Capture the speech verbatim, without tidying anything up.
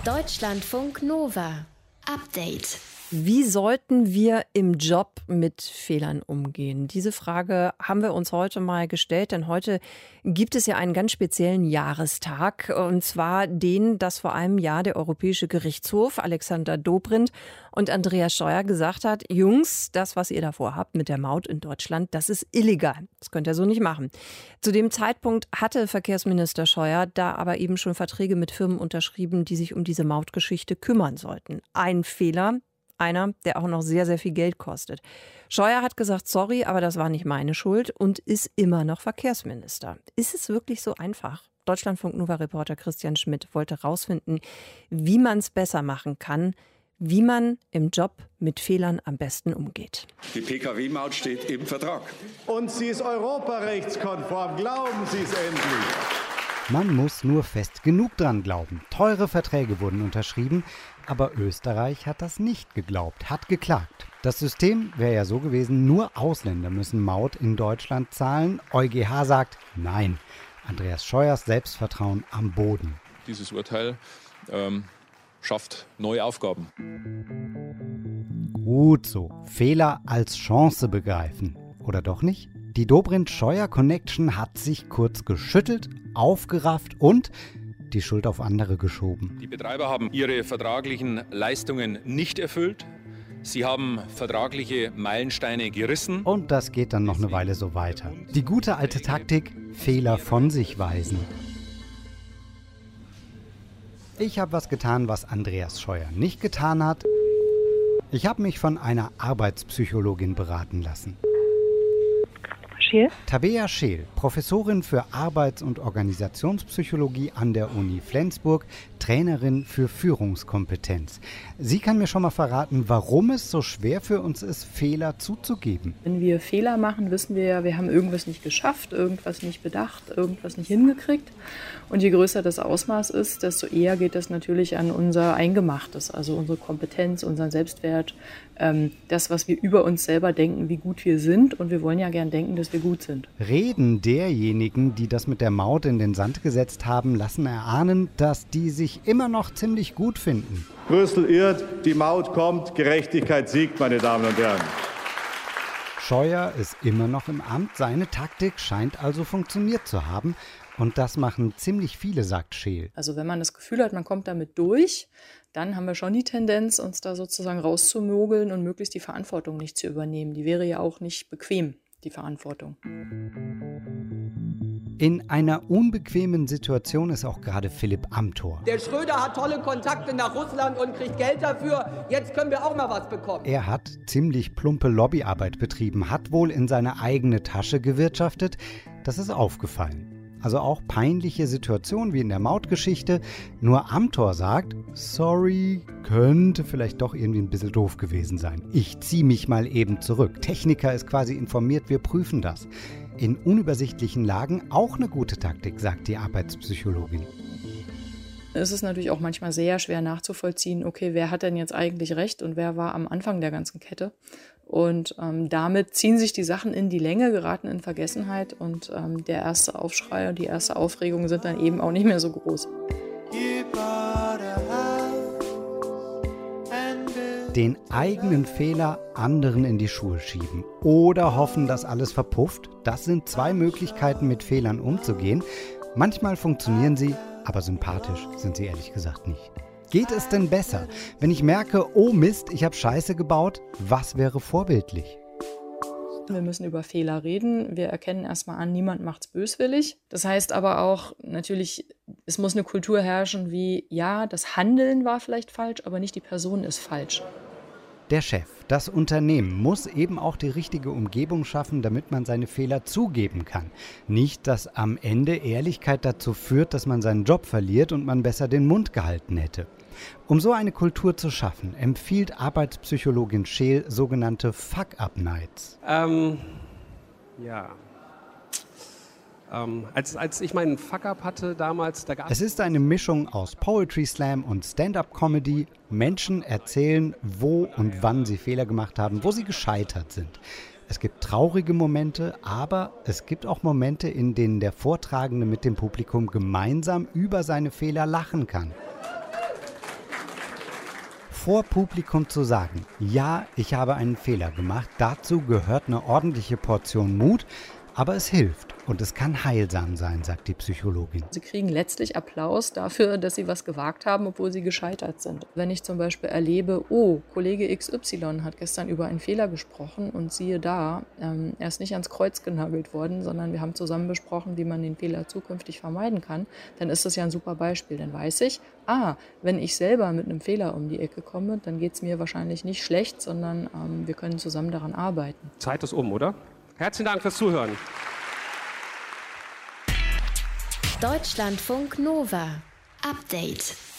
Deutschlandfunk Nova. Update. Wie sollten wir im Job mit Fehlern umgehen? Diese Frage haben wir uns heute mal gestellt, denn heute gibt es ja einen ganz speziellen Jahrestag, und zwar den, dass vor einem Jahr der Europäische Gerichtshof Alexander Dobrindt und Andreas Scheuer gesagt hat: Jungs, das, was ihr davor habt mit der Maut in Deutschland, das ist illegal. Das könnt ihr so nicht machen. Zu dem Zeitpunkt hatte Verkehrsminister Scheuer da aber eben schon Verträge mit Firmen unterschrieben, die sich um diese Mautgeschichte kümmern sollten. Ein Fehler. Einer, der auch noch sehr, sehr viel Geld kostet. Scheuer hat gesagt, sorry, aber das war nicht meine Schuld und ist immer noch Verkehrsminister. Ist es wirklich so einfach? Deutschlandfunk-Nova-Reporter Christian Schmidt wollte herausfinden, wie man es besser machen kann, wie man im Job mit Fehlern am besten umgeht. Die P K W-Maut steht im Vertrag. Und sie ist europarechtskonform. Glauben Sie es endlich. Man muss nur fest genug dran glauben. Teure Verträge wurden unterschrieben, aber Österreich hat das nicht geglaubt, hat geklagt. Das System wäre ja so gewesen, nur Ausländer müssen Maut in Deutschland zahlen. EuGH sagt nein. Andreas Scheuers Selbstvertrauen am Boden. Dieses Urteil ähm, schafft neue Aufgaben. Gut so. Fehler als Chance begreifen. Oder doch nicht? Die Dobrindt-Scheuer-Connection hat sich kurz geschüttelt, aufgerafft und die Schuld auf andere geschoben. Die Betreiber haben ihre vertraglichen Leistungen nicht erfüllt. Sie haben vertragliche Meilensteine gerissen. Und das geht dann noch eine Weile so weiter. Die gute alte Taktik, Fehler von sich weisen. Ich habe was getan, was Andreas Scheuer nicht getan hat. Ich habe mich von einer Arbeitspsychologin beraten lassen. Scheel? Tabea Scheel, Professorin für Arbeits- und Organisationspsychologie an der Uni Flensburg, Trainerin für Führungskompetenz. Sie kann mir schon mal verraten, warum es so schwer für uns ist, Fehler zuzugeben. Wenn wir Fehler machen, wissen wir ja, wir haben irgendwas nicht geschafft, irgendwas nicht bedacht, irgendwas nicht hingekriegt. Und je größer das Ausmaß ist, desto eher geht das natürlich an unser Eingemachtes, also unsere Kompetenz, unseren Selbstwert, ähm, das, was wir über uns selber denken, wie gut wir sind. Und wir wollen ja gern denken, dass wir gut sind. Reden derjenigen, die das mit der Maut in den Sand gesetzt haben, lassen erahnen, dass die sich immer noch ziemlich gut finden. Brüssel irrt, die Maut kommt, Gerechtigkeit siegt, meine Damen und Herren. Scheuer ist immer noch im Amt, seine Taktik scheint also funktioniert zu haben. Und das machen ziemlich viele, sagt Scheel. Also wenn man das Gefühl hat, man kommt damit durch, dann haben wir schon die Tendenz, uns da sozusagen rauszumogeln und möglichst die Verantwortung nicht zu übernehmen. Die wäre ja auch nicht bequem, die Verantwortung. In einer unbequemen Situation ist auch gerade Philipp Amthor. Der Schröder hat tolle Kontakte nach Russland und kriegt Geld dafür. Jetzt können wir auch mal was bekommen. Er hat ziemlich plumpe Lobbyarbeit betrieben, hat wohl in seine eigene Tasche gewirtschaftet. Das ist aufgefallen. Also auch peinliche Situationen wie in der Mautgeschichte. Nur Amthor sagt, sorry, könnte vielleicht doch irgendwie ein bisschen doof gewesen sein. Ich ziehe mich mal eben zurück. Techniker ist quasi informiert, wir prüfen das. In unübersichtlichen Lagen auch eine gute Taktik, sagt die Arbeitspsychologin. Es ist natürlich auch manchmal sehr schwer nachzuvollziehen, okay, wer hat denn jetzt eigentlich recht und wer war am Anfang der ganzen Kette. Und ähm, damit ziehen sich die Sachen in die Länge, geraten in Vergessenheit und ähm, der erste Aufschrei und die erste Aufregung sind dann eben auch nicht mehr so groß. Den eigenen Fehler anderen in die Schuhe schieben oder hoffen, dass alles verpufft, das sind zwei Möglichkeiten, mit Fehlern umzugehen. Manchmal funktionieren sie, aber sympathisch sind sie ehrlich gesagt nicht. Geht es denn besser, wenn ich merke, oh Mist, ich habe Scheiße gebaut? Was wäre vorbildlich? Wir müssen über Fehler reden. Wir erkennen erstmal an, niemand macht's böswillig. Das heißt aber auch natürlich, es muss eine Kultur herrschen wie, ja, das Handeln war vielleicht falsch, aber nicht die Person ist falsch. Der Chef, das Unternehmen muss eben auch die richtige Umgebung schaffen, damit man seine Fehler zugeben kann. Nicht, dass am Ende Ehrlichkeit dazu führt, dass man seinen Job verliert und man besser den Mund gehalten hätte. Um so eine Kultur zu schaffen, empfiehlt Arbeitspsychologin Scheel sogenannte Fuck-Up-Nights. Ähm, ja. Ähm, als, als ich meinen Fuck-Up hatte damals, da gab es ist eine Mischung aus Poetry Slam und Stand-Up-Comedy. Menschen erzählen, wo und wann sie Fehler gemacht haben, wo sie gescheitert sind. Es gibt traurige Momente, aber es gibt auch Momente, in denen der Vortragende mit dem Publikum gemeinsam über seine Fehler lachen kann. vor Publikum zu sagen, ja, ich habe einen Fehler gemacht, dazu gehört eine ordentliche Portion Mut, aber es hilft und es kann heilsam sein, sagt die Psychologin. Sie kriegen letztlich Applaus dafür, dass sie was gewagt haben, obwohl sie gescheitert sind. Wenn ich zum Beispiel erlebe, oh, Kollege X Y hat gestern über einen Fehler gesprochen und siehe da, ähm, er ist nicht ans Kreuz genagelt worden, sondern wir haben zusammen besprochen, wie man den Fehler zukünftig vermeiden kann, dann ist das ja ein super Beispiel. Dann weiß ich, ah, wenn ich selber mit einem Fehler um die Ecke komme, dann geht es mir wahrscheinlich nicht schlecht, sondern ähm, wir können zusammen daran arbeiten. Zeit ist um, oder? Herzlichen Dank fürs Zuhören. Deutschlandfunk Nova. Update.